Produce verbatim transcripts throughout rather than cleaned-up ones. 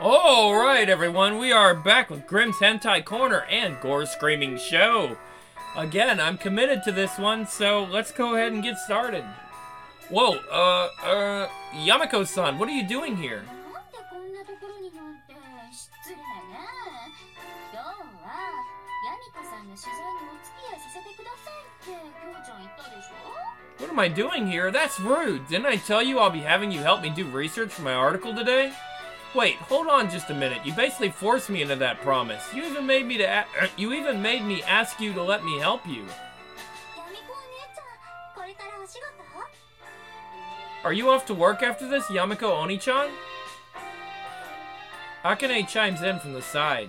Alright everyone, we are back with Grimm's Hentai Corner and Gore's Screaming Show. Again, I'm committed to this one, so let's go ahead and get started. Whoa, uh, uh, Yamako-san, what are you doing here? What am I doing here? That's rude. Didn't I tell you I'll be having you help me do research for my article today? Wait, hold on just a minute. You basically forced me into that promise. You even made me to a you even made me ask you to let me help you. Are you off to work after this, Yamako Oni-chan? Akane chimes in from the side.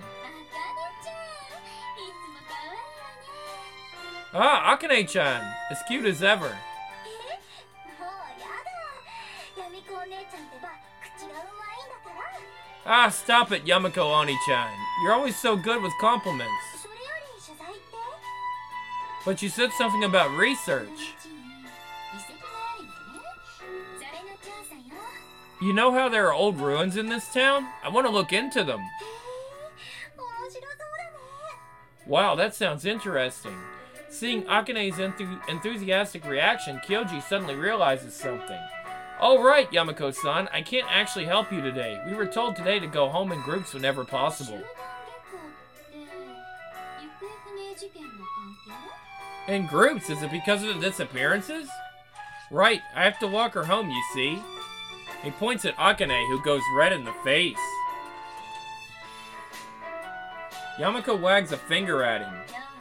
Ah, Akane-chan, as cute as ever. Ah, stop it, Yamako Oni-chan. You're always so good with compliments. But you said something about research. You know how there are old ruins in this town? I want to look into them. Wow, that sounds interesting. Seeing Akane's enthu enthusiastic reaction, Kyoji suddenly realizes something. Oh right, Yamako-san, I can't actually help you today. We were told today to go home in groups whenever possible. In groups? Is it because of the disappearances? Right, I have to walk her home, you see. He points at Akane, who goes red in the face. Yamako wags a finger at him.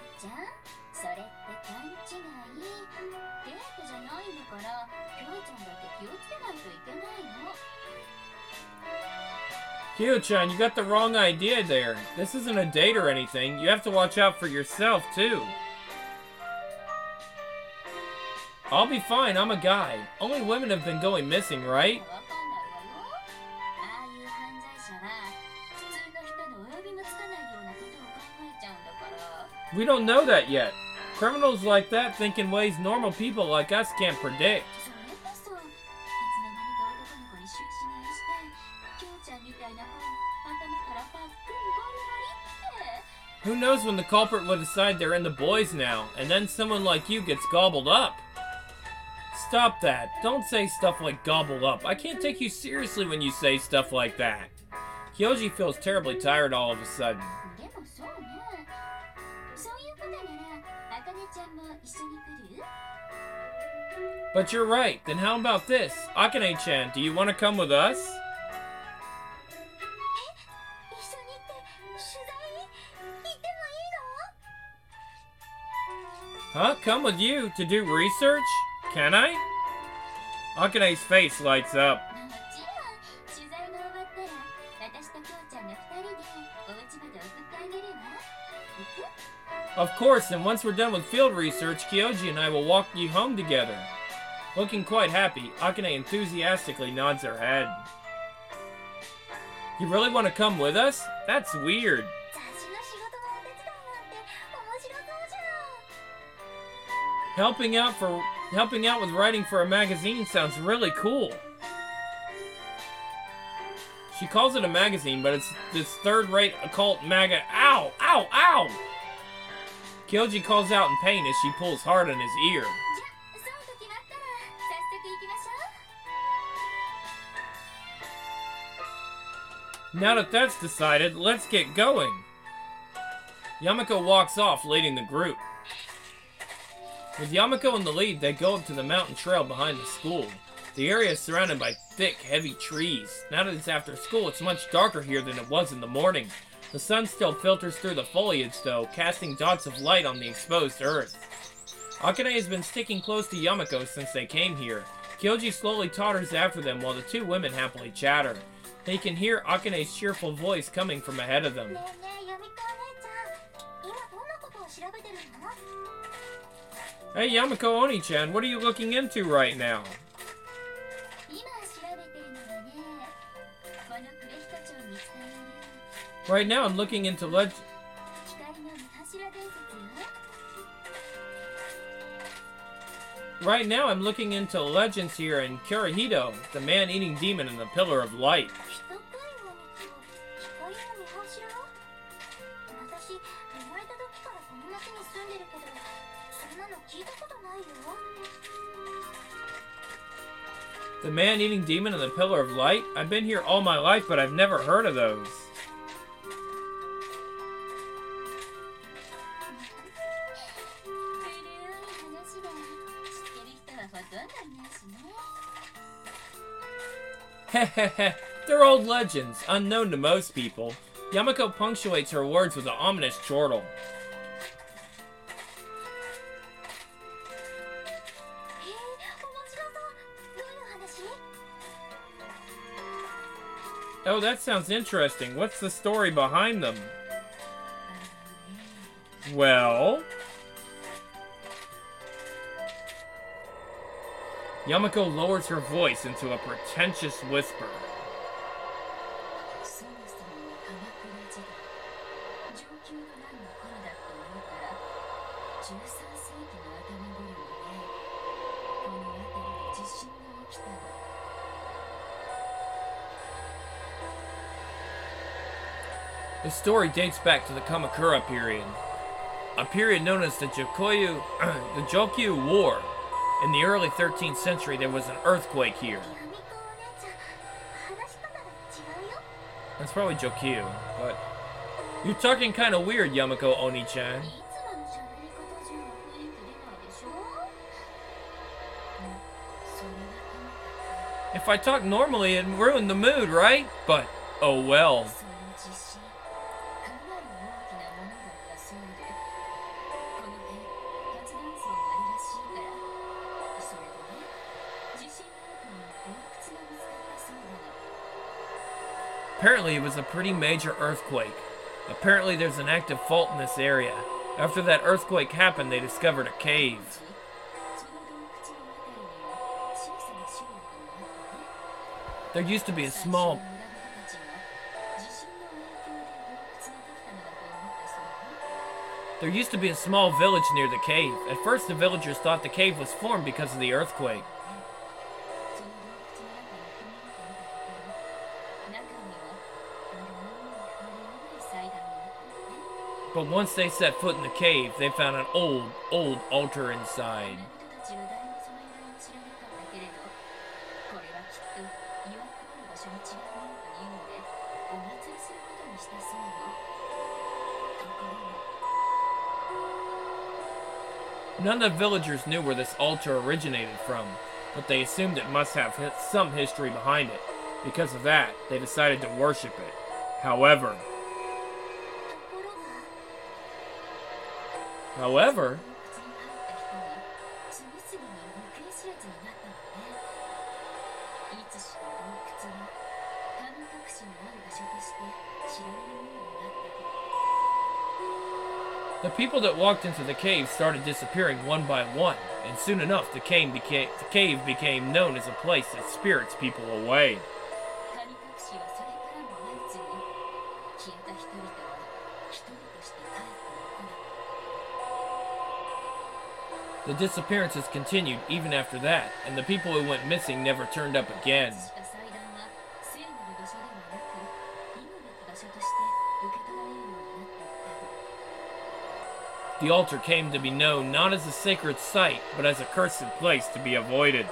Kyo-chan, you got the wrong idea there. This isn't a date or anything. You have to watch out for yourself, too. I'll be fine, I'm a guy. Only women have been going missing, right? We don't know that yet. Criminals like that think in ways normal people like us can't predict. Who knows when the culprit will decide they're in the boys now, and then someone like you gets gobbled up. Stop that. Don't say stuff like gobbled up. I can't take you seriously when you say stuff like that. Kyoji feels terribly tired all of a sudden. But you're right. Then how about this? Akane-chan, do you want to come with us? Huh? Come with you to do research? Can I? Akane's face lights up. Of course, and once we're done with field research, Kyoji and I will walk you home together. Looking quite happy, Akane enthusiastically nods her head. You really want to come with us? That's weird. Helping out for helping out with writing for a magazine sounds really cool. She calls it a magazine, but it's this third-rate occult maga. Ow! Ow! Ow! Kyoji calls out in pain as she pulls hard on his ear. Now that that's decided, let's get going. Yamako walks off, leading the group. With Yamako in the lead, they go up to the mountain trail behind the school. The area is surrounded by thick, heavy trees. Now that it's after school, it's much darker here than it was in the morning. The sun still filters through the foliage, though, casting dots of light on the exposed earth. Akane has been sticking close to Yamako since they came here. Kyoji slowly totters after them while the two women happily chatter. They can hear Akane's cheerful voice coming from ahead of them. Hey Yamako Oni-chan, what are you looking into right now? Right now I'm looking into leg... Right now I'm looking into legends here in Kurihito, the man-eating demon and the Pillar of Light. The man-eating demon and the pillar of light? I've been here all my life, but I've never heard of those. Hehehe, they're old legends, unknown to most people. Yamako punctuates her words with an ominous chortle. Oh, that sounds interesting. What's the story behind them? Well... Yamako lowers her voice into a pretentious whisper. The story dates back to the Kamakura period, a period known as the Jokoyu, the Jokyu War. In the early thirteenth century, there was an earthquake here. That's probably Jokyu, but... You're talking kind of weird, Yamako Oni-chan. If I talk normally, it'd ruin the mood, right? But, oh well. Apparently, it was a pretty major earthquake. Apparently, there's an active fault in this area. After that earthquake happened, they discovered a cave. There used to be a small... There used to be a small village near the cave. At first, the villagers thought the cave was formed because of the earthquake. But once they set foot in the cave, they found an old, old altar inside. None of the villagers knew where this altar originated from, but they assumed it must have some history behind it. Because of that, they decided to worship it. However... However... The people that walked into the cave started disappearing one by one, and soon enough the cave became, the cave became known as a place that spirits people away. The disappearances continued even after that, and the people who went missing never turned up again. The altar came to be known not as a sacred site, but as a cursed place to be avoided.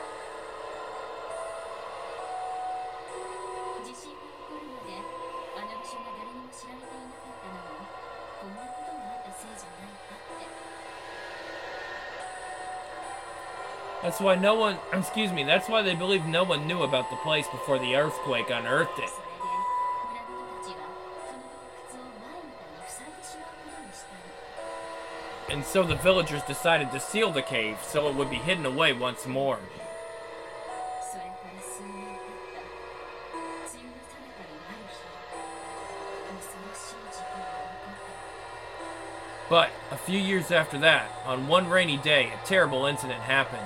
That's why no one, excuse me, that's why they believe no one knew about the place before the earthquake unearthed it. And so the villagers decided to seal the cave so it would be hidden away once more. But a few years after that, on one rainy day, a terrible incident happened.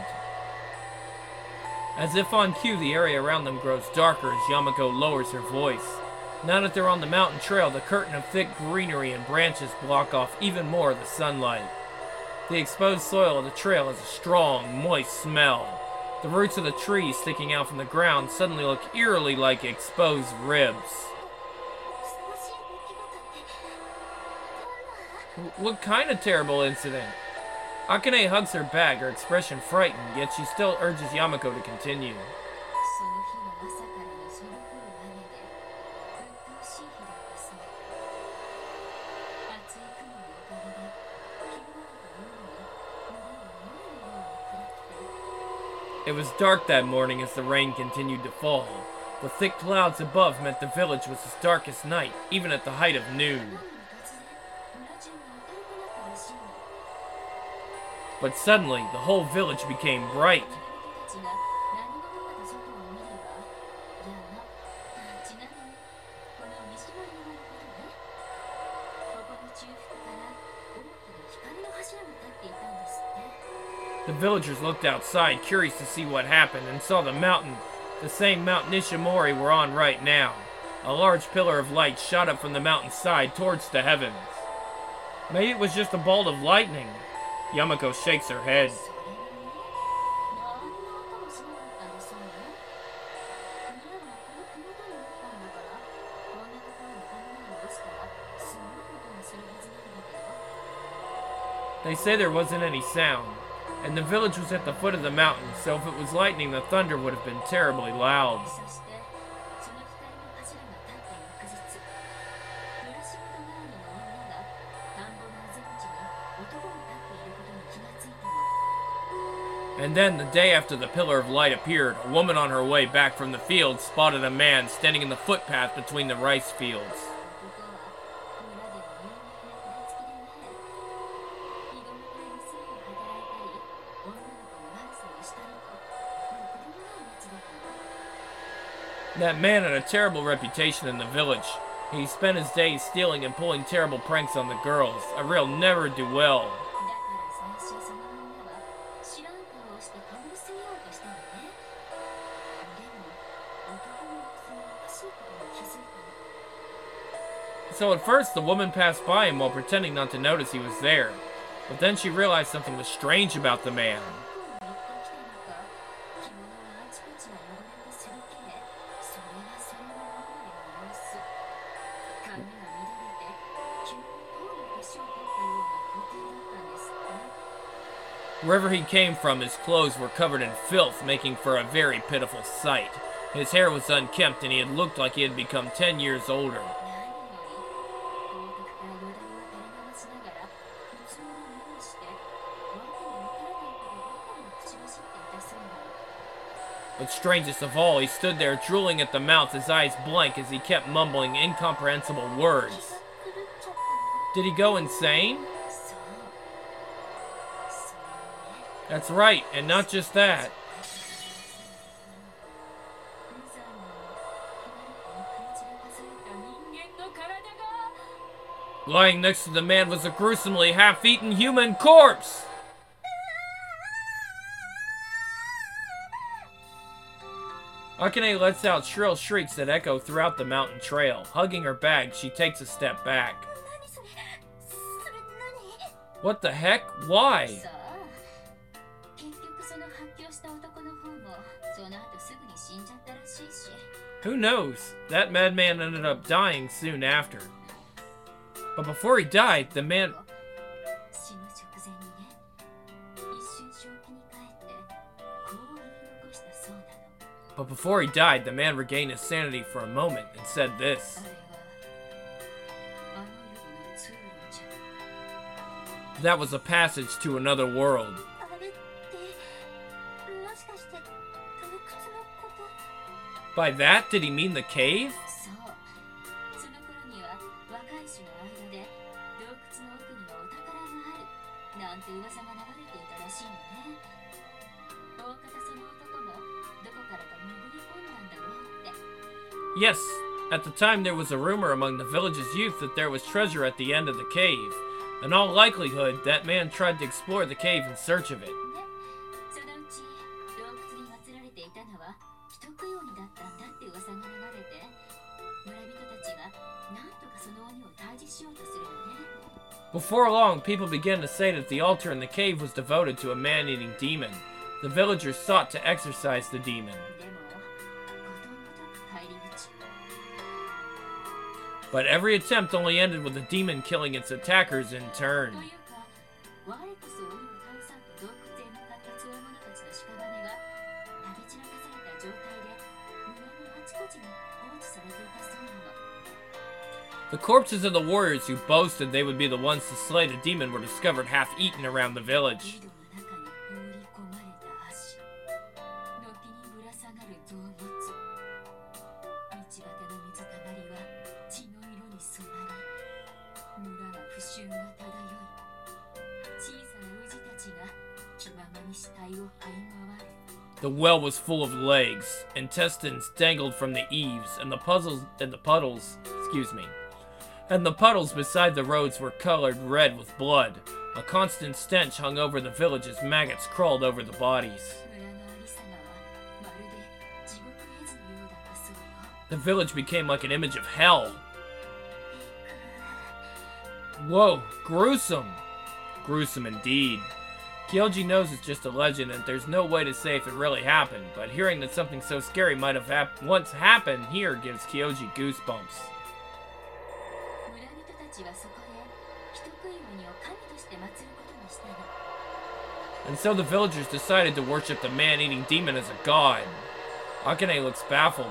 As if on cue, the area around them grows darker as Yamako lowers her voice. Now that they're on the mountain trail, the curtain of thick greenery and branches block off even more of the sunlight. The exposed soil of the trail has a strong, moist smell. The roots of the trees sticking out from the ground suddenly look eerily like exposed ribs. What kind of terrible incident? Akane hugs her back, her expression frightened, yet she still urges Yamako to continue. It was dark that morning as the rain continued to fall. The thick clouds above meant the village was as dark as night, even at the height of noon. But suddenly, the whole village became bright. The villagers looked outside, curious to see what happened, and saw the mountain, the same Mount Nishimori we're on right now. A large pillar of light shot up from the mountainside towards the heavens. Maybe it was just a bolt of lightning. Yamako shakes her head. They say there wasn't any sound, and the village was at the foot of the mountain, so if it was lightning, the thunder would have been terribly loud. And then, the day after the pillar of light appeared, a woman on her way back from the field spotted a man standing in the footpath between the rice fields. That man had a terrible reputation in the village. He spent his days stealing and pulling terrible pranks on the girls. A real ne'er-do-well. So at first, the woman passed by him while pretending not to notice he was there. But then she realized something was strange about the man. Wherever he came from, his clothes were covered in filth, making for a very pitiful sight. His hair was unkempt, and he had looked like he had become ten years older. But strangest of all, he stood there drooling at the mouth, his eyes blank as he kept mumbling incomprehensible words. Did he go insane? That's right, and not just that. Lying next to the man was a gruesomely half-eaten human corpse! Akane lets out shrill shrieks that echo throughout the mountain trail. Hugging her bag, she takes a step back. What the heck? Why? Who knows? That madman ended up dying soon after. But before he died, the man... But before he died, the man regained his sanity for a moment and said this. That was a passage to another world. By that, did he mean the cave? Yes, at the time there was a rumor among the village's youth that there was treasure at the end of the cave. In all likelihood, that man tried to explore the cave in search of it. Before long, people began to say that the altar in the cave was devoted to a man-eating demon. The villagers sought to exorcise the demon. But every attempt only ended with the demon killing its attackers in turn. The corpses of the warriors who boasted they would be the ones to slay the demon were discovered half-eaten around the village. The well was full of legs, intestines dangled from the eaves, and the puzzles and the puddles, excuse me, and the puddles beside the roads were colored red with blood. A constant stench hung over the village as maggots crawled over the bodies. The village became like an image of hell. Whoa, gruesome. Gruesome indeed. Kyoji knows it's just a legend and there's no way to say if it really happened, but hearing that something so scary might have hap once happened here gives Kyoji goosebumps. And so the villagers decided to worship the man-eating demon as a god. Akane looks baffled.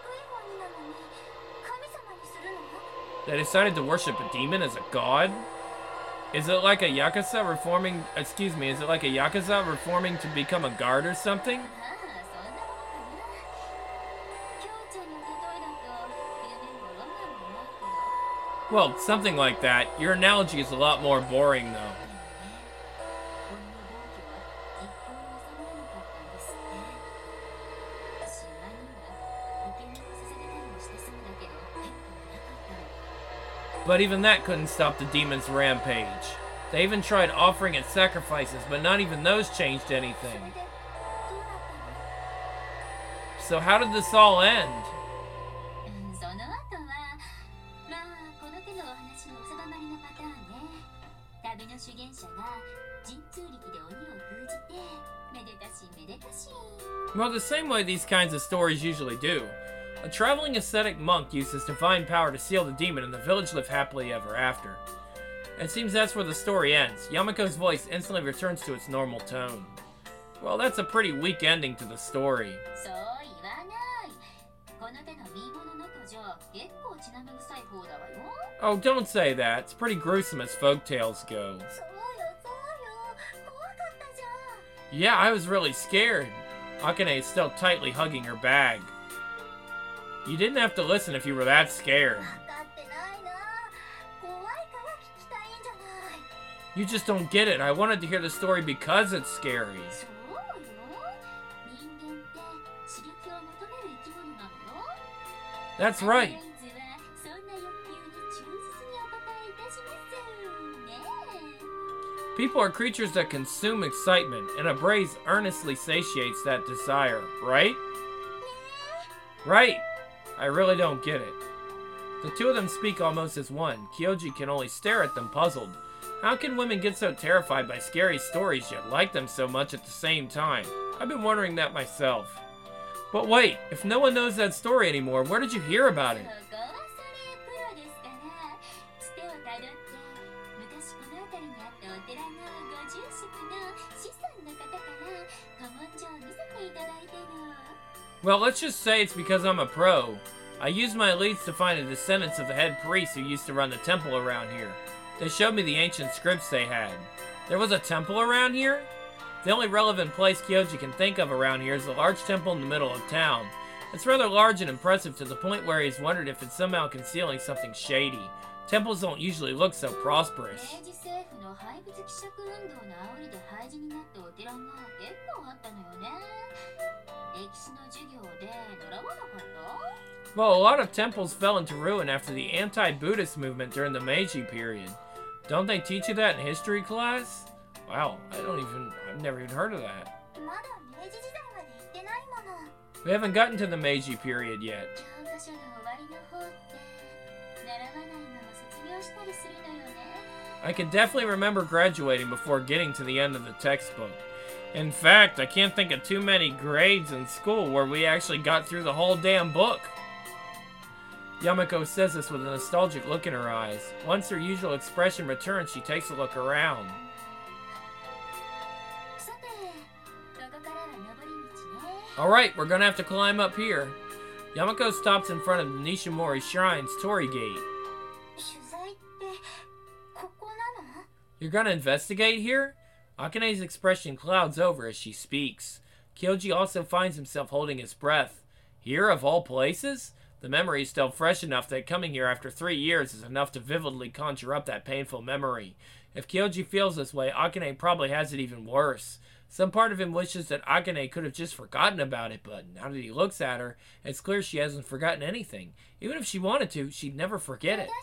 They decided to worship a demon as a god? Is it like a Yakuza reforming, excuse me, is it like a Yakuza reforming to become a guard or something? Well, something like that. Your analogy is a lot more boring, though. But even that couldn't stop the demon's rampage. They even tried offering it sacrifices, but not even those changed anything. So how did this all end? Well, the same way these kinds of stories usually do. A traveling ascetic monk used his divine power to seal the demon and the village lived happily ever after. It seems that's where the story ends. Yamako's voice instantly returns to its normal tone. Well, that's a pretty weak ending to the story. Oh, don't say that. It's pretty gruesome as folktales go. Yeah, I was really scared. Akane is still tightly hugging her bag. You didn't have to listen if you were that scared. You just don't get it. I wanted to hear the story because it's scary. That's right. People are creatures that consume excitement, and a braise earnestly satiates that desire, right? Right. I really don't get it. The two of them speak almost as one. Kyoji can only stare at them, puzzled. How can women get so terrified by scary stories yet like them so much at the same time? I've been wondering that myself. But wait, if no one knows that story anymore, where did you hear about it? Well, let's just say it's because I'm a pro. I used my leads to find the descendants of the head priest who used to run the temple around here. They showed me the ancient scripts they had. There was a temple around here? The only relevant place Kyoji can think of around here is the large temple in the middle of town. It's rather large and impressive to the point where he's wondered if it's somehow concealing something shady. Temples don't usually look so prosperous. Well, a lot of temples fell into ruin after the anti-Buddhist movement during the Meiji period. Don't they teach you that in history class? Wow, I don't even, I've never even heard of that. We haven't gotten to the Meiji period yet. I can definitely remember graduating before getting to the end of the textbook. In fact, I can't think of too many grades in school where we actually got through the whole damn book. Yamako says this with a nostalgic look in her eyes. Once her usual expression returns, she takes a look around. Alright, we're gonna have to climb up here. Yamako stops in front of the Nishimori Shrine's Torii Gate. You're gonna investigate here? Akane's expression clouds over as she speaks. Kyoji also finds himself holding his breath. Here, of all places? The memory is still fresh enough that coming here after three years is enough to vividly conjure up that painful memory. If Kyoji feels this way, Akane probably has it even worse. Some part of him wishes that Akane could have just forgotten about it, but now that he looks at her, it's clear she hasn't forgotten anything. Even if she wanted to, she'd never forget it.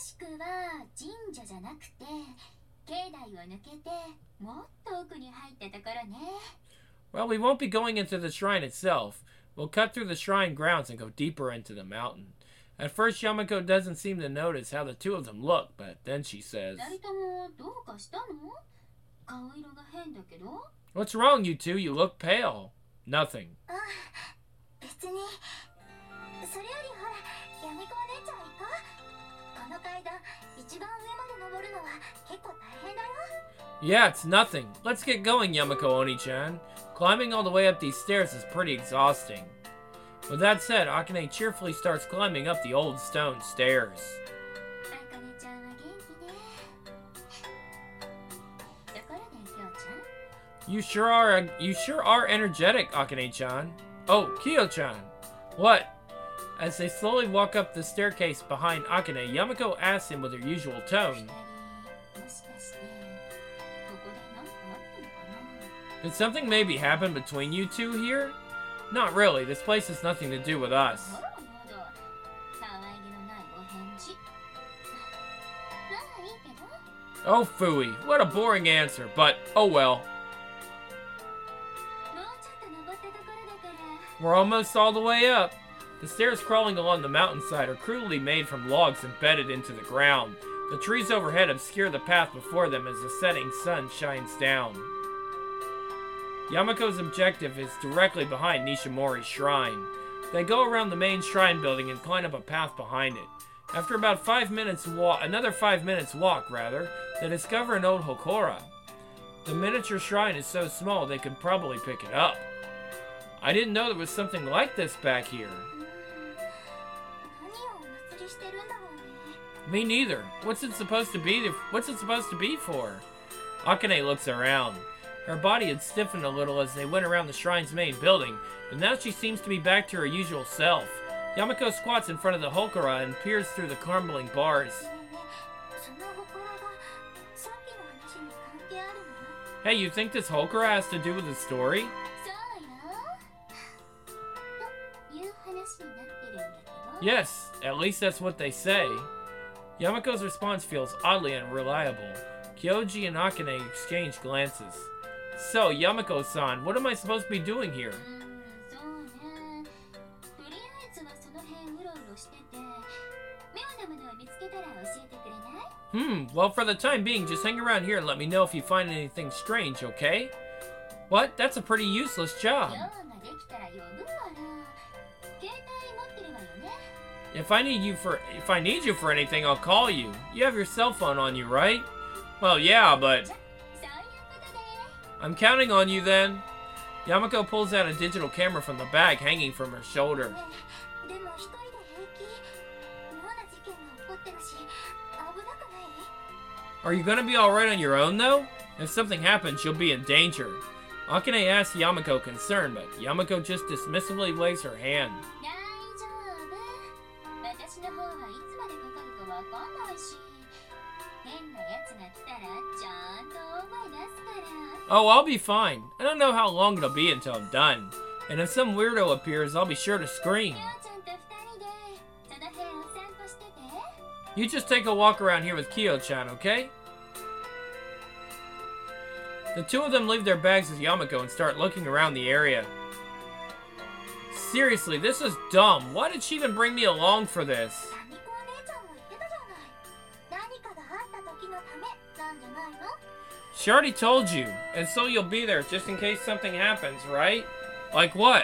Well, we won't be going into the shrine itself. We'll cut through the shrine grounds and go deeper into the mountain. At first, Yamako doesn't seem to notice how the two of them look, but then she says, "What's wrong, you two? You look pale." "Nothing." "Yeah, it's nothing. Let's get going, Yamako Oni-chan. Climbing all the way up these stairs is pretty exhausting." With that said, Akane cheerfully starts climbing up the old stone stairs. You sure are you sure are energetic, Akane-chan. Oh, Kyo-chan. What? As they slowly walk up the staircase behind Akane, Yamako asks him with her usual tone, "Did something maybe happen between you two here?" "Not really. This place has nothing to do with us." Oh, phooey. What a boring answer, but oh well. We're almost all the way up. The stairs crawling along the mountainside are crudely made from logs embedded into the ground. The trees overhead obscure the path before them as the setting sun shines down. Yamako's objective is directly behind Nishimori's shrine. They go around the main shrine building and climb up a path behind it. After about five minutes walk, another five minutes walk, rather, they discover an old Hokora. The miniature shrine is so small they could probably pick it up. I didn't know there was something like this back here. Me neither. What's it supposed to be? What's it supposed to be for? Akane looks around. Her body had stiffened a little as they went around the shrine's main building, but now she seems to be back to her usual self. Yamako squats in front of the Hokora and peers through the crumbling bars. Hey, you think this Hokora has to do with the story? Yes, at least that's what they say. Yamako's response feels oddly unreliable. Kyoji and Akane exchange glances. So, Yamako-san, what am I supposed to be doing here? Hmm, well, for the time being, just hang around here and let me know if you find anything strange, okay? What? That's a pretty useless job. If I need you for if I need you for anything, I'll call you. You have your cell phone on you, right? Well, yeah, but I'm counting on you then. Yamako pulls out a digital camera from the bag hanging from her shoulder. Are you gonna be alright on your own, though? If something happens, you'll be in danger. Akane asks Yamako concerned, but Yamako just dismissively waves her hand. Oh, I'll be fine. I don't know how long it'll be until I'm done. And if some weirdo appears, I'll be sure to scream. You just take a walk around here with Kyo-chan, okay? The two of them leave their bags with Yamako and start looking around the area. Seriously, this is dumb. Why did she even bring me along for this? She already told you, and so you'll be there just in case something happens, right? Like what?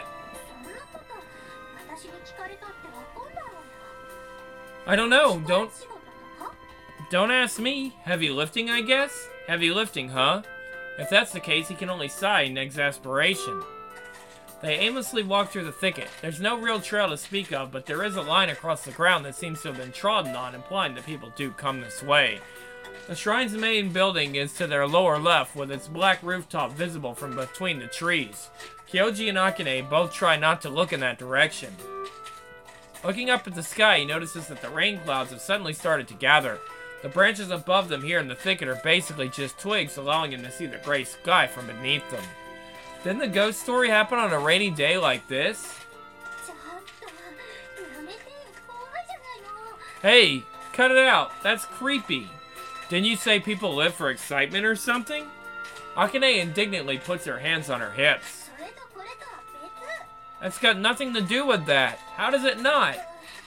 I don't know, don't... Don't ask me. Heavy lifting, I guess? Heavy lifting, huh? If that's the case, he can only sigh in exasperation. They aimlessly walk through the thicket. There's no real trail to speak of, but there is a line across the ground that seems to have been trodden on, implying that people do come this way. The shrine's main building is to their lower left, with its black rooftop visible from between the trees. Kyoji and Akane both try not to look in that direction. Looking up at the sky, he notices that the rain clouds have suddenly started to gather. The branches above them here in the thicket are basically just twigs, allowing him to see the gray sky from beneath them. Didn't the ghost story happen on a rainy day like this? Hey, cut it out. That's creepy. Didn't you say people live for excitement or something? Akane indignantly puts her hands on her hips. That's got nothing to do with that. How does it not?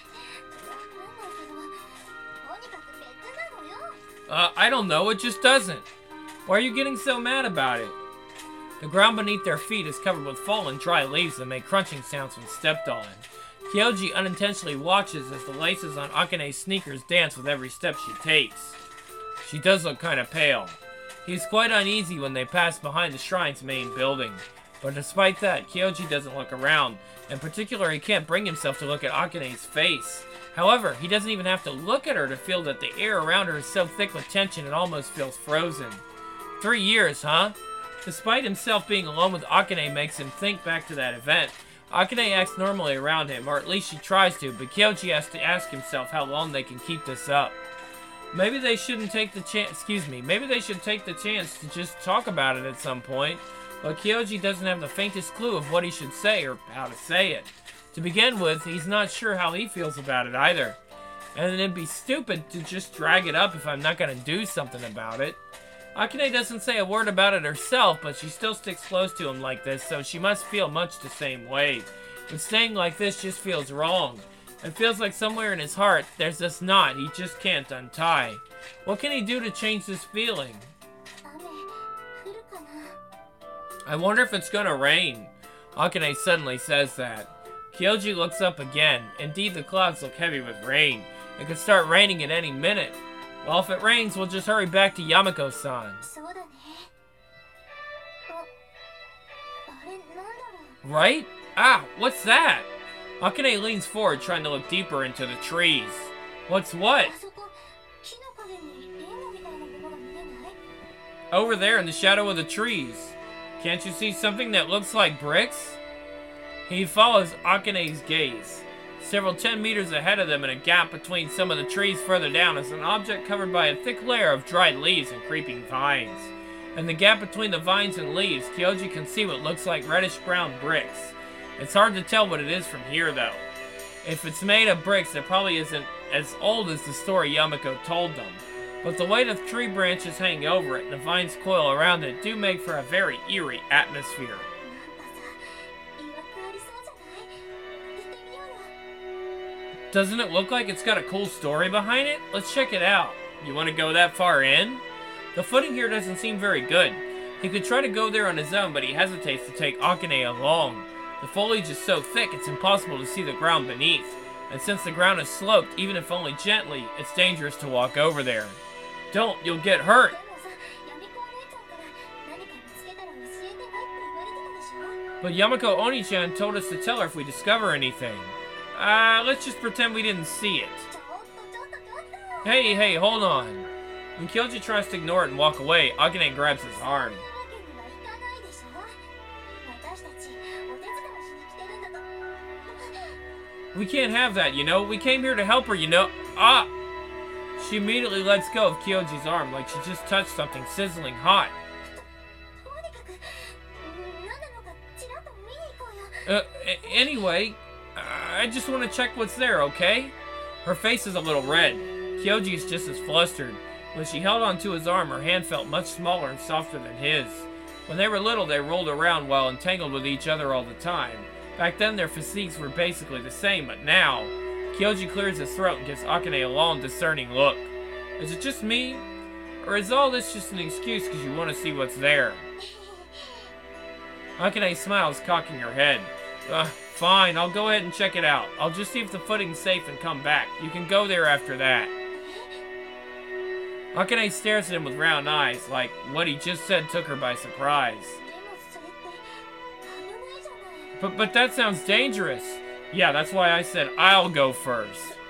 Uh, I don't know. It just doesn't. Why are you getting so mad about it? The ground beneath their feet is covered with fallen dry leaves that make crunching sounds when stepped on. Kyoji unintentionally watches as the laces on Akane's sneakers dance with every step she takes. She does look kind of pale. He's quite uneasy when they pass behind the shrine's main building. But despite that, Kyoji doesn't look around. In particular, he can't bring himself to look at Akane's face. However, he doesn't even have to look at her to feel that the air around her is so thick with tension it almost feels frozen. Three years, huh? Despite himself being alone with Akane makes him think back to that event. Akane acts normally around him, or at least she tries to, but Kyoji has to ask himself how long they can keep this up. Maybe they shouldn't take the chance, excuse me, maybe they should take the chance to just talk about it at some point, but Kyoji doesn't have the faintest clue of what he should say or how to say it. To begin with, he's not sure how he feels about it either. And it'd be stupid to just drag it up if I'm not going to do something about it. Akane doesn't say a word about it herself, but she still sticks close to him like this, so she must feel much the same way. But staying like this just feels wrong. It feels like somewhere in his heart, there's this knot he just can't untie. What can he do to change this feeling? I wonder if it's gonna rain. Akane suddenly says that. Kyoji looks up again. Indeed, the clouds look heavy with rain. It could start raining at any minute. Well, if it rains, we'll just hurry back to Yamako-san. Right? Ah, what's that? Akane leans forward, trying to look deeper into the trees. What's what? Over there in the shadow of the trees. Can't you see something that looks like bricks? He follows Akane's gaze. Several ten meters ahead of them, in a gap between some of the trees further down, is an object covered by a thick layer of dried leaves and creeping vines. In the gap between the vines and leaves, Kyoji can see what looks like reddish-brown bricks. It's hard to tell what it is from here, though. If it's made of bricks, it probably isn't as old as the story Yamako told them. But the way the tree branches hang over it and the vines coil around it do make for a very eerie atmosphere. Doesn't it look like it's got a cool story behind it? Let's check it out. You want to go that far in? The footing here doesn't seem very good. He could try to go there on his own, but he hesitates to take Akane along. The foliage is so thick it's impossible to see the ground beneath. And since the ground is sloped, even if only gently, it's dangerous to walk over there. Don't, you'll get hurt. But Yamako Oni-chan told us to tell her if we discover anything. Uh, let's just pretend we didn't see it. Hey, hey, hold on. When Kyoji tries to ignore it and walk away, Akane grabs his arm. We can't have that, you know? We came here to help her, you know? Ah! She immediately lets go of Kyoji's arm like she just touched something sizzling hot. Uh, anyway, I just want to check what's there, okay? Her face is a little red. Kyoji's just as flustered. When she held onto his arm, her hand felt much smaller and softer than his. When they were little, they rolled around while entangled with each other all the time. Back then, their physiques were basically the same, but now... Kyoji clears his throat and gives Akane a long, discerning look. Is it just me? Or is all this just an excuse because you want to see what's there? Akane smiles, cocking her head. Uh, fine, I'll go ahead and check it out. I'll just see if the footing's safe and come back. You can go there after that. Akane stares at him with round eyes, like what he just said took her by surprise. But, but that sounds dangerous. Yeah, that's why I said I'll go first. それは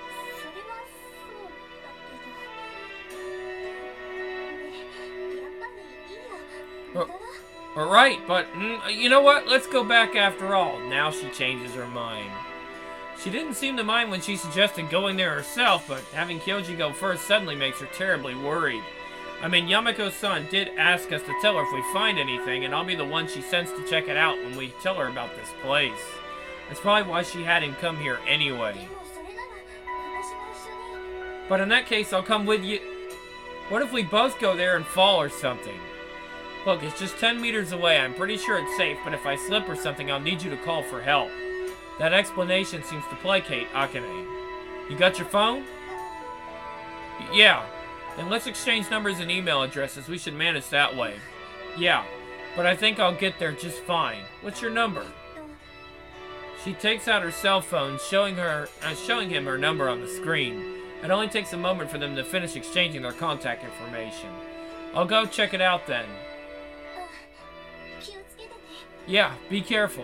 そうだけど、ね、やっぱりいいや。無駄だ。 Alright, but mm, you know what? Let's go back after all. Now she changes her mind. She didn't seem to mind when she suggested going there herself, but having Kyoji go first suddenly makes her terribly worried. I mean, Yamako-san did ask us to tell her if we find anything, and I'll be the one she sends to check it out when we tell her about this place. That's probably why she had him come here anyway. でもそれなら私も一緒に。 But in that case, I'll come with you. What if we both go there and fall or something? Look, it's just ten meters away. I'm pretty sure it's safe, but if I slip or something, I'll need you to call for help. That explanation seems to placate Akane. You got your phone? Yeah. Then let's exchange numbers and email addresses. We should manage that way. Yeah. But I think I'll get there just fine. What's your number? She takes out her cell phone, showing her, uh, showing him her number on the screen. It only takes a moment for them to finish exchanging their contact information. I'll go check it out then. 気をつけてね。 Yeah, be careful.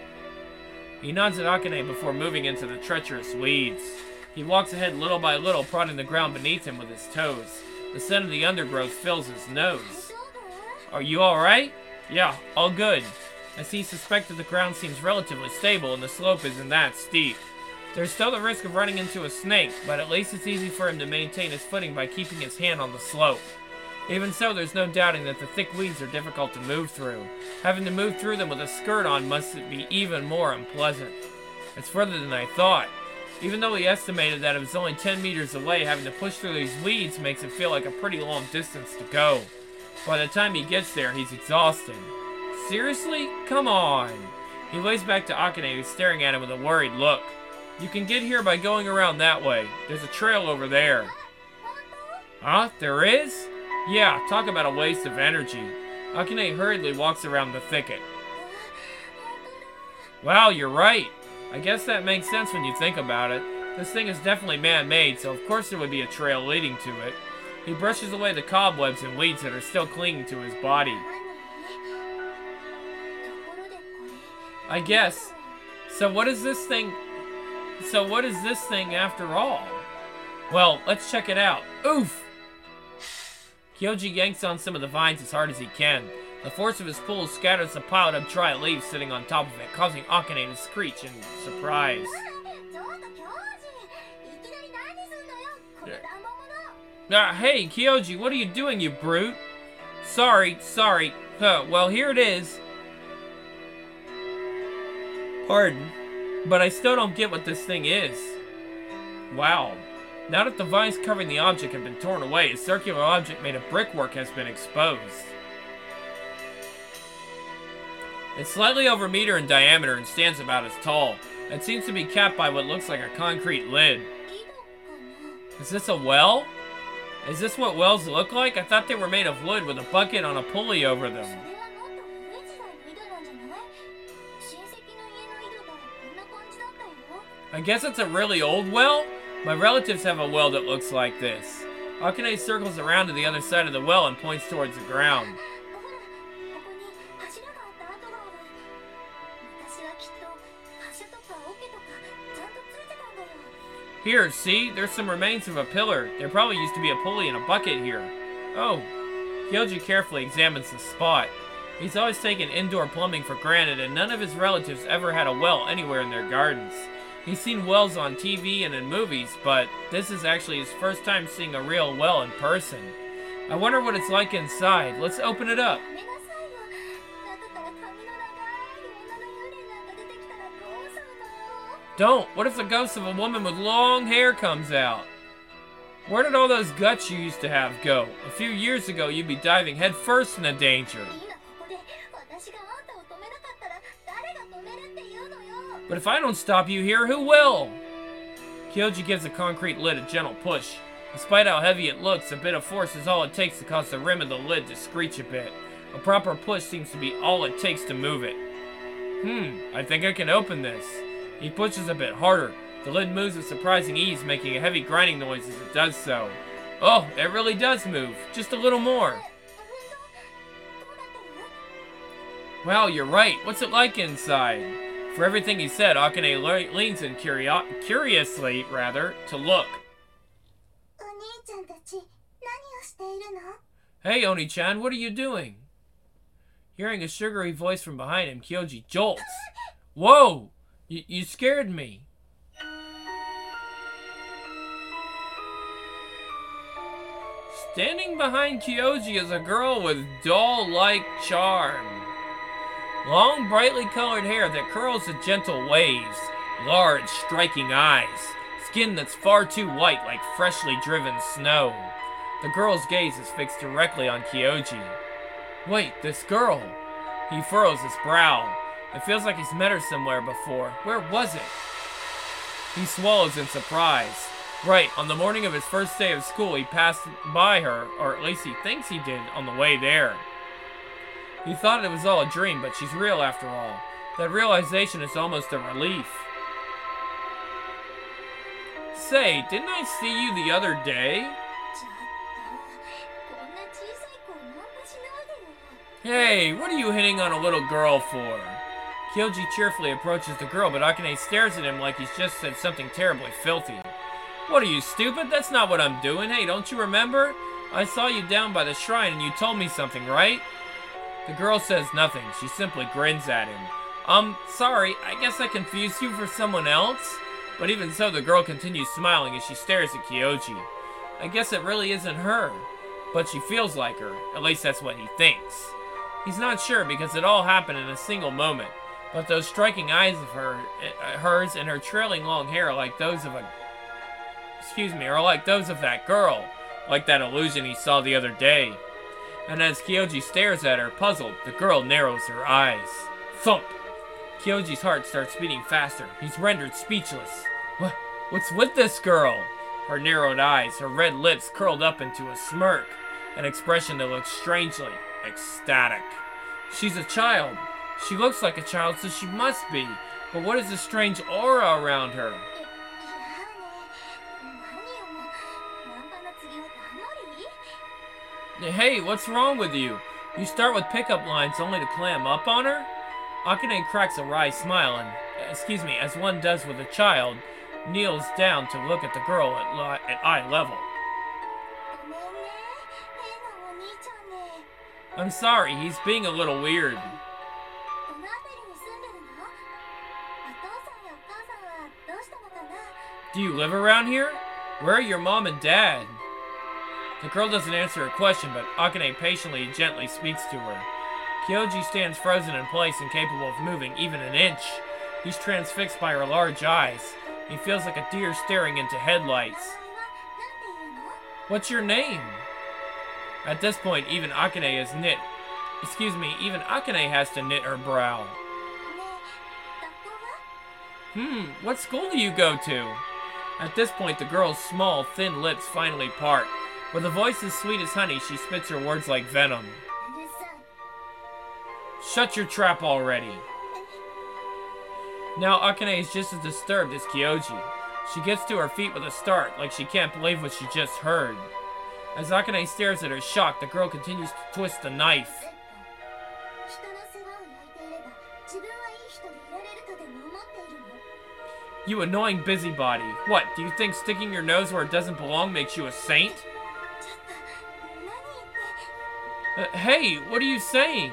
He nods at Akane before moving into the treacherous weeds. He walks ahead little by little, prodding the ground beneath him with his toes. The scent of the undergrowth fills his nose. 大丈夫？ Are you alright? Yeah, all good. As he suspected, the ground seems relatively stable and the slope isn't that steep. There's still the risk of running into a snake, but at least it's easy for him to maintain his footing by keeping his hand on the slope. Even so, there's no doubting that the thick weeds are difficult to move through. Having to move through them with a skirt on must be even more unpleasant. It's further than I thought. Even though he estimated that it was only ten meters away, having to push through these weeds makes it feel like a pretty long distance to go. By the time he gets there, he's exhausted. Seriously? Come on. He waves back to Akane, who's staring at him with a worried look. You can get here by going around that way. There's a trail over there. 本当？ Huh? There is? Yeah, talk about a waste of energy. Akane hurriedly walks around the thicket. 本当だ。 Wow, you're right. I guess that makes sense when you think about it. This thing is definitely man-made, so of course there would be a trail leading to it. He brushes away the cobwebs and weeds that are still clinging to his body. 何？ところでこれ。 I guess. So what is this thing... So what is this thing after all? Well, let's check it out. Oof! Kyoji yanks on some of the vines as hard as he can. The force of his pull scatters the piled up dry leaves sitting on top of it, causing Akane to screech in surprise. ちょっと教授、いきなり何すんのよ。これ乱暴者。 Ah, hey, Kyoji, what are you doing, you brute? Sorry, sorry. Huh, well, here it is. Pardon, but I still don't get what this thing is. Wow. Now that the vines covering the object have been torn away, a circular object made of brickwork has been exposed. It's slightly over a meter in diameter and stands about as tall. It seems to be capped by what looks like a concrete lid. 井戸かな。 Is this a well? Is this what wells look like? I thought they were made of wood with a bucket on a pulley over そ them. れはもっと古い時代の井戸なんじゃない？親戚の家の井戸がこんな感じだったよ。 I guess it's a really old well? My relatives have a well that looks like this. Akane circles around to the other side of the well and points towards the ground. ほら、ここに柱があった跡がある。昔はきっと柱とか桶とかちゃんとついてたんだよ。 Here, see? There's some remains of a pillar. There probably used to be a pulley and a bucket here. Oh. Kyoji carefully examines the spot. He's always taken indoor plumbing for granted, and none of his relatives ever had a well anywhere in their gardens. He's seen wells on T V and in movies, but this is actually his first time seeing a real well in person. I wonder what it's like inside. Let's open it up. やめなさいよ。中から髪の長い女の幽霊なんか出てきたらどうするのよ。 Don't! What if the ghost of a woman with long hair comes out? Where did all those guts you used to have go? A few years ago, you'd be diving headfirst into danger. 今ここで私があんたを止めなかったら誰が止めるって言うのよ。 But if I don't stop you here, who will? Kyoji gives the concrete lid a gentle push. Despite how heavy it looks, a bit of force is all it takes to cause the rim of the lid to screech a bit. A proper push seems to be all it takes to move it. Hmm, I think I can open this. He pushes a bit harder. The lid moves with surprising ease, making a heavy grinding noise as it does so. Oh, it really does move. Just a little more. 本当？どうなってる？ Wow, you're right. What's it like inside? For everything he said, Akane le leans in curio curiously, rather, to look. お兄ちゃんたち、何をしているの? Hey, Oni-chan, what are you doing? Hearing a sugary voice from behind him, Kyoji jolts. Whoa! Y you scared me. Standing behind Kyoji is a girl with doll-like charm. Long, brightly colored hair that curls in gentle waves. Large, striking eyes. Skin that's far too white, like freshly driven snow. The girl's gaze is fixed directly on Kyoji. Wait, this girl. He furrows his brow. It feels like he's met her somewhere before. Where was it? He swallows in surprise. Right, on the morning of his first day of school, he passed by her, or at least he thinks he did, on the way there. He thought it was all a dream, but she's real after all. That realization is almost a relief. Say, didn't I see you the other day? Hey, what are you hitting on a little girl for? Kyoji cheerfully approaches the girl, but Akane stares at him like he's just said something terribly filthy. What are you, stupid? That's not what I'm doing. Hey, don't you remember? I saw you down by the shrine and you told me something, right? The girl says nothing. She simply grins at him. Um, sorry, I guess I confused you for someone else? But even so, the girl continues smiling as she stares at Kyoji. I guess it really isn't her. But she feels like her. At least that's what he thinks. He's not sure because it all happened in a single moment. But those striking eyes of her, uh, hers and her trailing long hair are like those of a... Excuse me, are like those of that girl. Like that illusion he saw the other day. And as Kyoji stares at her, puzzled, the girl narrows her eyes. Thump! Kyoji's heart starts beating faster. He's rendered speechless. What? What's with this girl? Her narrowed eyes, her red lips curled up into a smirk. An expression that looks strangely ecstatic. She's a child. She looks like a child, so she must be. But what is this strange aura around her? Hey, what's wrong with you? You start with pickup lines only to clam up on her? Akane cracks a wry smile and, excuse me, as one does with a child, kneels down to look at the girl at, at eye level. I'm sorry, he's being a little weird. Do you live around here? Where are your mom and dad? The girl doesn't answer her question, but Akane patiently and gently speaks to her. Kyoji stands frozen in place, incapable of moving even an inch. He's transfixed by her large eyes. He feels like a deer staring into headlights. What's your name? At this point, even Akane is knit. Excuse me, even Akane has to knit her brow. Hmm, what school do you go to? At this point, the girl's small, thin lips finally part. With a voice as sweet as honey, she spits her words like venom. Shut your trap already. Now Akane is just as disturbed as Kyoji. She gets to her feet with a start, like she can't believe what she just heard. As Akane stares at her shocked, the girl continues to twist the knife. You annoying busybody. What, do you think sticking your nose where it doesn't belong makes you a saint? Uh, hey, what are you saying?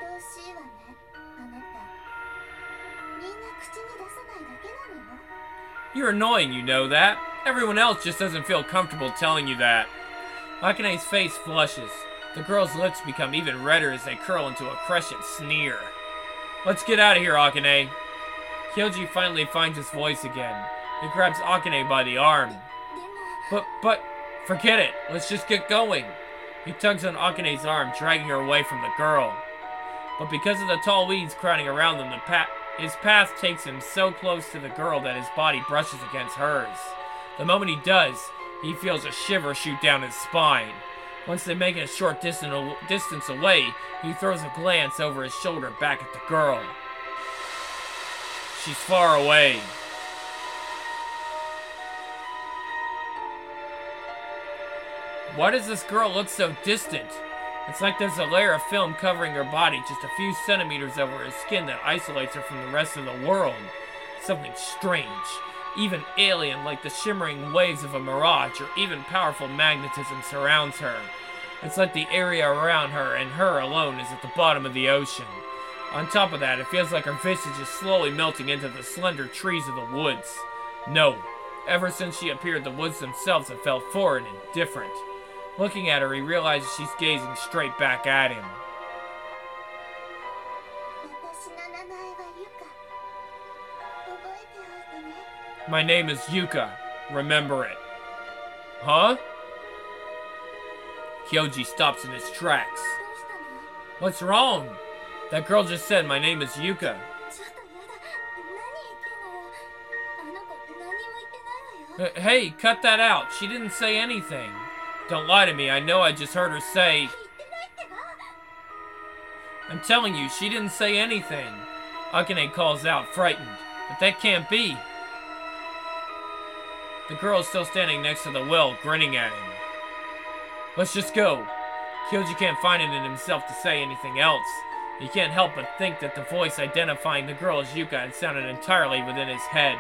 You're annoying, you know that. Everyone else just doesn't feel comfortable telling you that. Akane's face flushes. The girl's lips become even redder as they curl into a crescent sneer. Let's get out of here, Akane. Kyoji finally finds his voice again. He grabs Akane by the arm. But, but, forget it. Let's just get going. He tugs on Akane's arm, dragging her away from the girl. But because of the tall weeds crowding around them, the pa his path takes him so close to the girl that his body brushes against hers. The moment he does, he feels a shiver shoot down his spine. Once they make it a short distance away, he throws a glance over his shoulder back at the girl. She's far away. Why does this girl look so distant? It's like there's a layer of film covering her body just a few centimeters over her skin that isolates her from the rest of the world. Something strange, even alien, like the shimmering waves of a mirage, or even powerful magnetism surrounds her. It's like the area around her and her alone is at the bottom of the ocean. On top of that, it feels like her visage is slowly melting into the slender trees of the woods. No, ever since she appeared, the woods themselves have felt foreign and different. Looking at her, he realizes she's gazing straight back at him. 私の名前はユカ。覚えておいてね。 My name is Yuka. Remember it. Huh? Kyoji stops in his tracks. どうしたの？ What's wrong? That girl just said my name is Yuka. ちょっとやだ。何言ってんのよ。あの子何も言ってないわよ。 Uh, Hey, cut that out. She didn't say anything. Don't lie to me. I know I just heard her say... 言ってないってば。 I'm telling you, she didn't say anything. Akane calls out, frightened. But that can't be. The girl is still standing next to the well, grinning at him. Let's just go. Kyoji can't find it in himself to say anything else. He can't help but think that the voice identifying the girl as Yuka had sounded entirely within his head.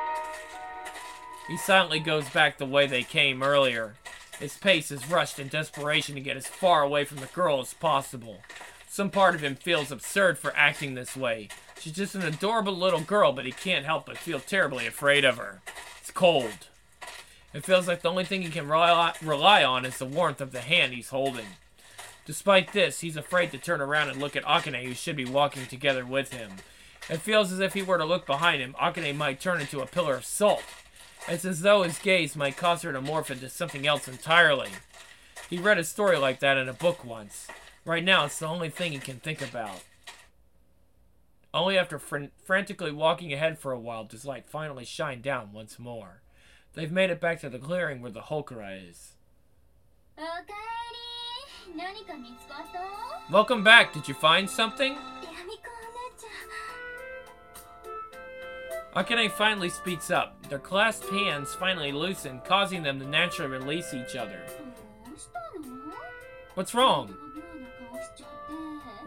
He silently goes back the way they came earlier. His pace is rushed in desperation to get as far away from the girl as possible. Some part of him feels absurd for acting this way. She's just an adorable little girl, but he can't help but feel terribly afraid of her. It's cold. It feels like the only thing he can rely, rely on is the warmth of the hand he's holding. Despite this, he's afraid to turn around and look at Akane, who should be walking together with him. It feels as if he were to look behind him, Akane might turn into a pillar of salt. It's as though his gaze might cause her to morph into something else entirely. He read a story like that in a book once. Right now, it's the only thing he can think about. Only after fr frantically walking ahead for a while does light finally shine down once more. They've made it back to the clearing where the Holkara is. おかえり。何か見つかった？ Welcome back. Did you find something? ヤミコお姉ちゃん。 Akane finally speaks up. Their clasped hands finally loosen, causing them to naturally release each other. どうしたの？ What's wrong? 妙な顔しちゃって。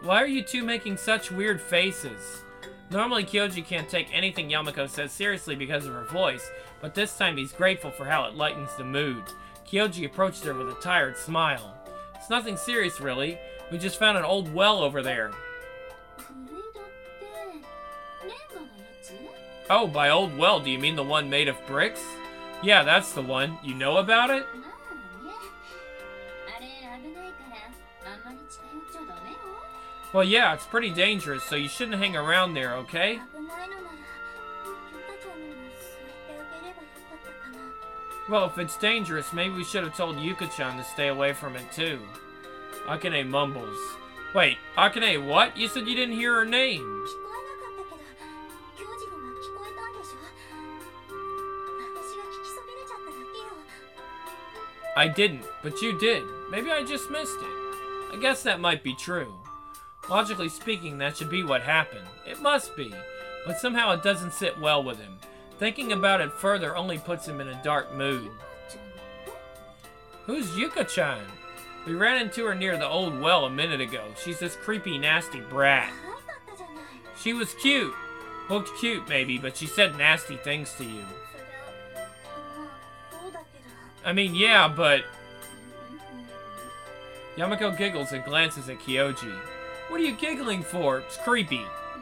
Why are you two making such weird faces? Normally, Kyoji can't take anything Yamako says seriously because of her voice, but this time he's grateful for how it lightens the mood. Kyoji approached her with a tired smile. It's nothing serious, really. We just found an old well over there. 古いだってレンガのやつ？ Oh, by old well, do you mean the one made of bricks? Yeah, that's the one. You know about it? まあね。あれ危ないからあんまり近寄っちゃダメよ。 Well, yeah, it's pretty dangerous, so you shouldn't hang around there, okay? 危ないのならゆかちゃんにもそう言ってあげればよかったかな。 Well, if it's dangerous, maybe we should have told Yuka-chan to stay away from it too. Akane mumbles. Wait, Akane what? You said you didn't hear her name. 聞こえなかったけど、教授には聞こえたんでしょ？私が聞きそびれちゃっただけよ。 I didn't, but you did. Maybe I just missed it. I guess that might be true. Logically speaking, that should be what happened. It must be, but somehow it doesn't sit well with him. Thinking about it further only puts him in a dark mood. ちゃんと Who's Yuka-chan? We ran into her near the old well a minute ago. She's this creepy, nasty brat. 可愛かったじゃない。 She was cute. Looked cute, maybe, but she said nasty things to you. そりゃまあそうだけど。 I mean, yeah, but... うんうん Yamako giggles and glances at Kyoji. What are you giggling for? It's creepy. なんで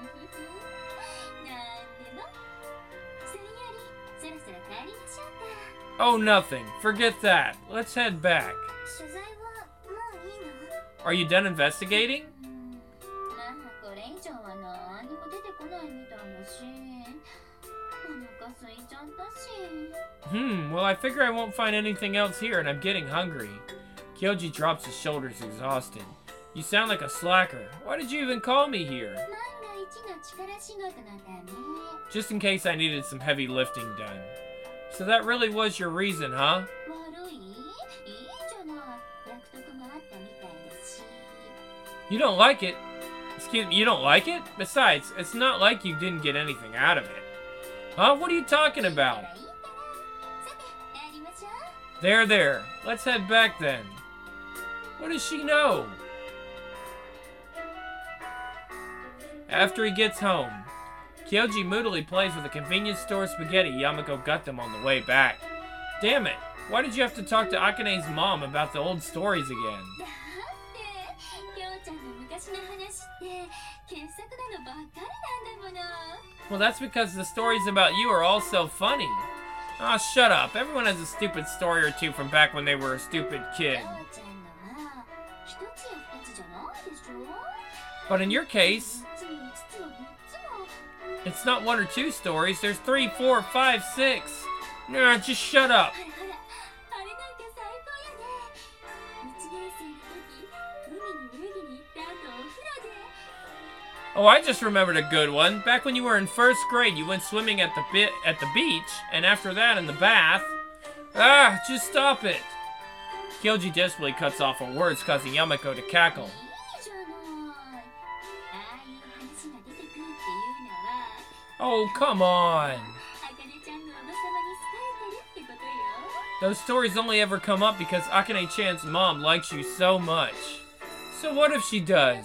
もそれよりそろそろ帰りましょうか。 Oh, nothing. Forget that. Let's head back. 取材はもういいの？ Are you done investigating? うんまあこれ以上は何も出てこないみたいだし、お腹空いちゃったし。 Hmm, well, I figure I won't find anything else here, and I'm getting hungry. Kyoji drops his shoulders, exhausted. You sound like a slacker. Why did you even call me here? 万が一の力仕事のため。 Just in case I needed some heavy lifting done. So that really was your reason, huh? 悪い？いいじゃない。約束があったみたいだし。 You don't like it? Excuse me, you don't like it? Besides, it's not like you didn't get anything out of it. Huh? What are you talking いいから about? いいから。さて帰りましょう。 There, there. Let's head back then. What does she know? after he gets home. Kyoji moodily plays with a convenience store spaghetti Yamako got them on the way back. Damn it! Why did you have to talk to Akane's mom about the old stories again? Well, that's because the stories about you are all so funny. Aw, oh, shut up. Everyone has a stupid story or two from back when they were a stupid kid. But in your case, it's not one or two stories. There's three, four, five, six. Nah, just shut up. Oh, I just remembered a good one. Back when you were in first grade, you went swimming at the bit at the beach, and after that in the bath. Ah, just stop it. Kyoji desperately cuts off her words, causing Yamako to cackle. Oh, come on. Those stories only ever come up because Akane-chan's mom likes you so much. So what if she does?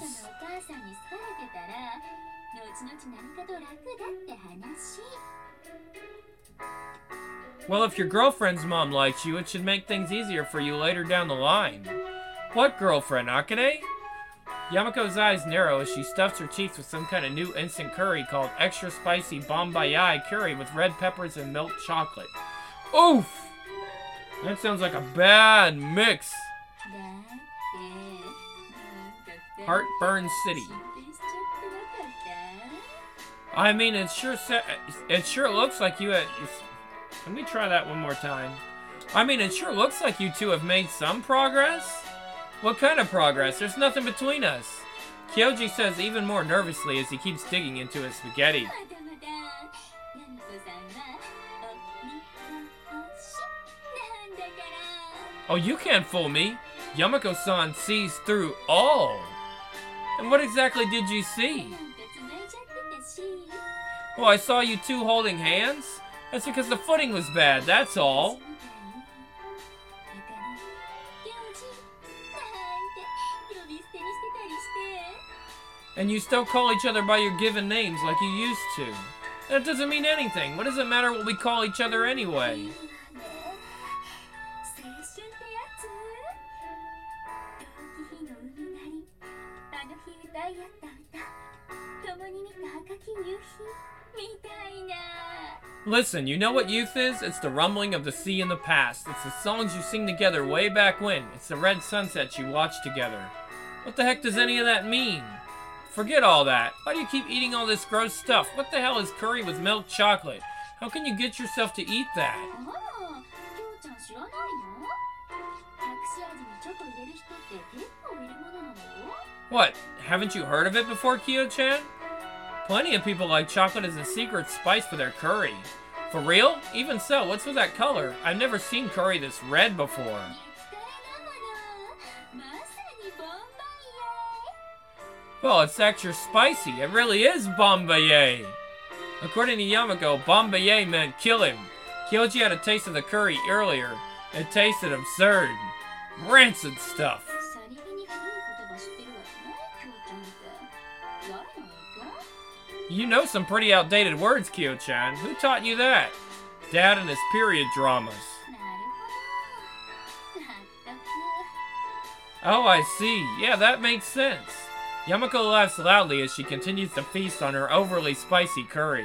Well, if your girlfriend's mom likes you, it should make things easier for you later down the line. What girlfriend, Akane? Yamako's eyes narrow as she stuffs her cheeks with some kind of new instant curry called extra spicy Bombayai curry with red peppers and milk chocolate. Oof! That sounds like a bad mix. Heartburn City. I mean, it sure sa it sure looks like you had... Can we try that one more time? I mean, it sure looks like you two have made some progress. What kind of progress? There's nothing between us. Kyoji says even more nervously as he keeps digging into his spaghetti. Oh, you can't fool me. Yamako-san sees through all. And what exactly did you see? Well, I saw you two holding hands. That's because the footing was bad, that's all. And you still call each other by your given names like you used to. That doesn't mean anything. What does it matter what we call each other anyway? Listen, you know what youth is? It's the rumbling of the sea in the past. It's the songs you sing together way back when. It's the red sunsets you watch together. What the heck does any of that mean? Forget all that. Why do you keep eating all this gross stuff? What the hell is curry with milk chocolate? How can you get yourself to eat that? What? Haven't you heard of it before, Kyo-chan? Plenty of people like chocolate as a secret spice for their curry. For real? Even so, what's with that color? I've never seen curry this red before. Well, it's extra spicy. It really is Bombayai. According to Yamako, Bombayai meant kill him. Kyoji had a taste of the curry earlier. It tasted absurd. Rancid stuff. You know some pretty outdated words, Kyo-chan. Who taught you that? Dad and his period dramas. Oh, I see. Yeah, that makes sense. Yamako laughs loudly as she continues to feast on her overly spicy curry.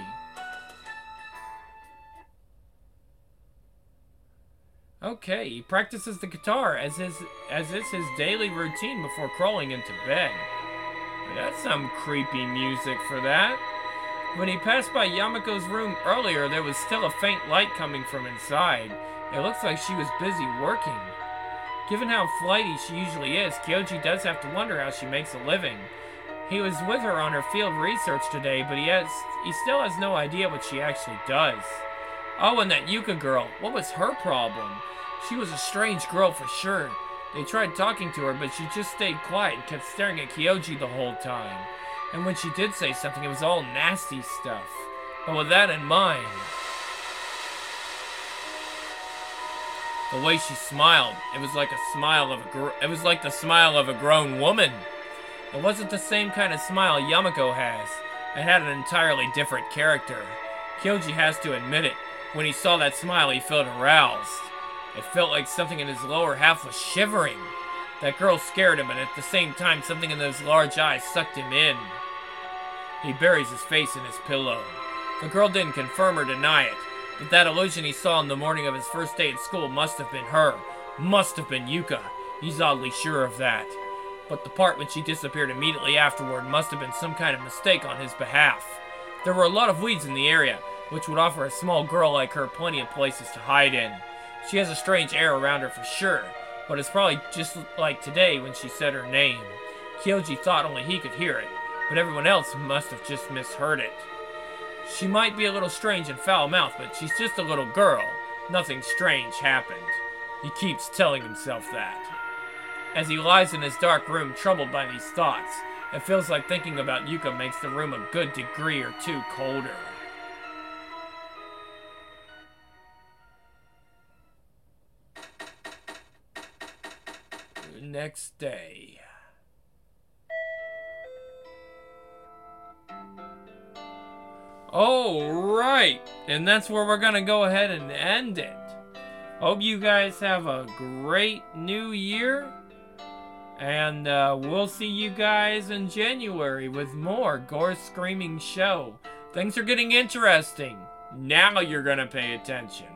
Okay, he practices the guitar as his as it's his daily routine before crawling into bed. That's some creepy music for that. When he passed by Yamako's room earlier, there was still a faint light coming from inside. It looks like she was busy working. Given how flighty she usually is, Kyoji does have to wonder how she makes a living. He was with her on her field research today, but he has he still has no idea what she actually does. Oh, and that Yuka girl, what was her problem? She was a strange girl for sure. They tried talking to her, but she just stayed quiet and kept staring at Kyoji the whole time. And when she did say something, it was all nasty stuff. But with that in mind, the way she smiled, it was like a smile of a gr it was like the smile of a grown woman. It wasn't the same kind of smile Yamako has. It had an entirely different character. Kyoji has to admit it. When he saw that smile, he felt aroused. It felt like something in his lower half was shivering. That girl scared him, and at the same time, something in those large eyes sucked him in. He buries his face in his pillow. The girl didn't confirm or deny it, but that illusion he saw on the morning of his first day at school must have been her. Must have been Yuka. He's oddly sure of that. But the part when she disappeared immediately afterward must have been some kind of mistake on his behalf. There were a lot of weeds in the area, which would offer a small girl like her plenty of places to hide in. She has a strange air around her for sure, but it's probably just like today when she said her name. Kyoji thought only he could hear it, but everyone else must have just misheard it. She might be a little strange and foul-mouthed, but she's just a little girl. Nothing strange happened. He keeps telling himself that. As he lies in his dark room, troubled by these thoughts, it feels like thinking about Yuka makes the room a good degree or two colder. Next day. Alright, and that's where we're gonna go ahead and end it. Hope you guys have a great new year. And uh, we'll see you guys in January with more Gore Screaming Show. Things are getting interesting. Now you're gonna pay attention.